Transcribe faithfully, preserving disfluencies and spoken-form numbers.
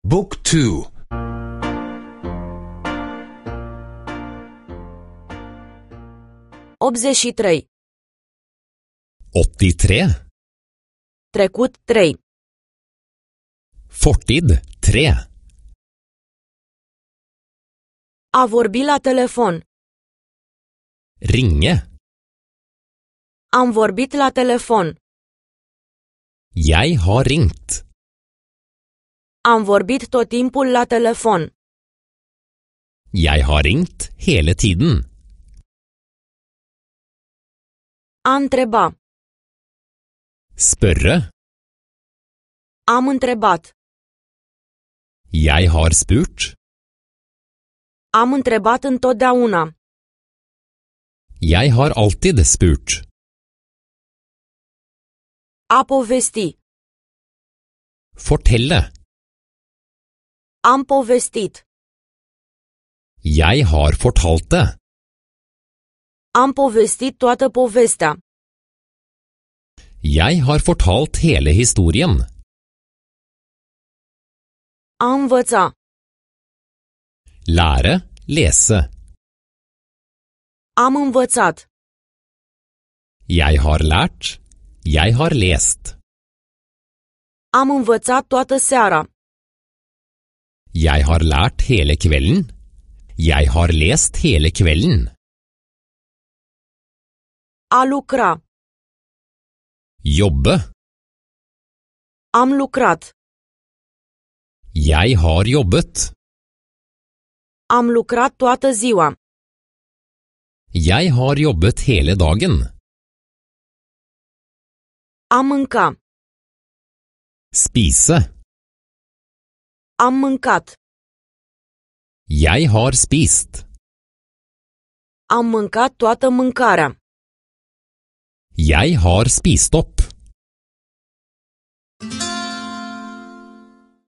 Book two. optzeci și trei. åttitre. Trecut trei. Fortid tre. A vorbi la telefon. Ringe. Am vorbit la telefon. Jeg har ringt. Am vorbit tot timpul la telefon. Jeg har ringt hele tiden. A întreba. Spørre. Am întrebat. Jeg har spurt. Am întrebat întotdeauna. Jeg har alltid spurt. A povesti. Fortelle. Am povestit. Jeg har fortalt det. Am povestit toată povestea. Jeg har fortalt hele historien. A învăța. Lære, lese. Am învățat. Jeg har lært. Jeg har lest. Am învățat toată seara. Jeg har lært hele kvelden. Jeg har lest hele kvelden. A lucra. Jobbe. Am lucrat. Jeg har jobbet. Am lucrat toată ziua. Jeg har jobbet hele dagen. A mânca. Spise. Am mâncat. Jeg har spist. Am mâncat toată mâncarea. Jeg har spist opp.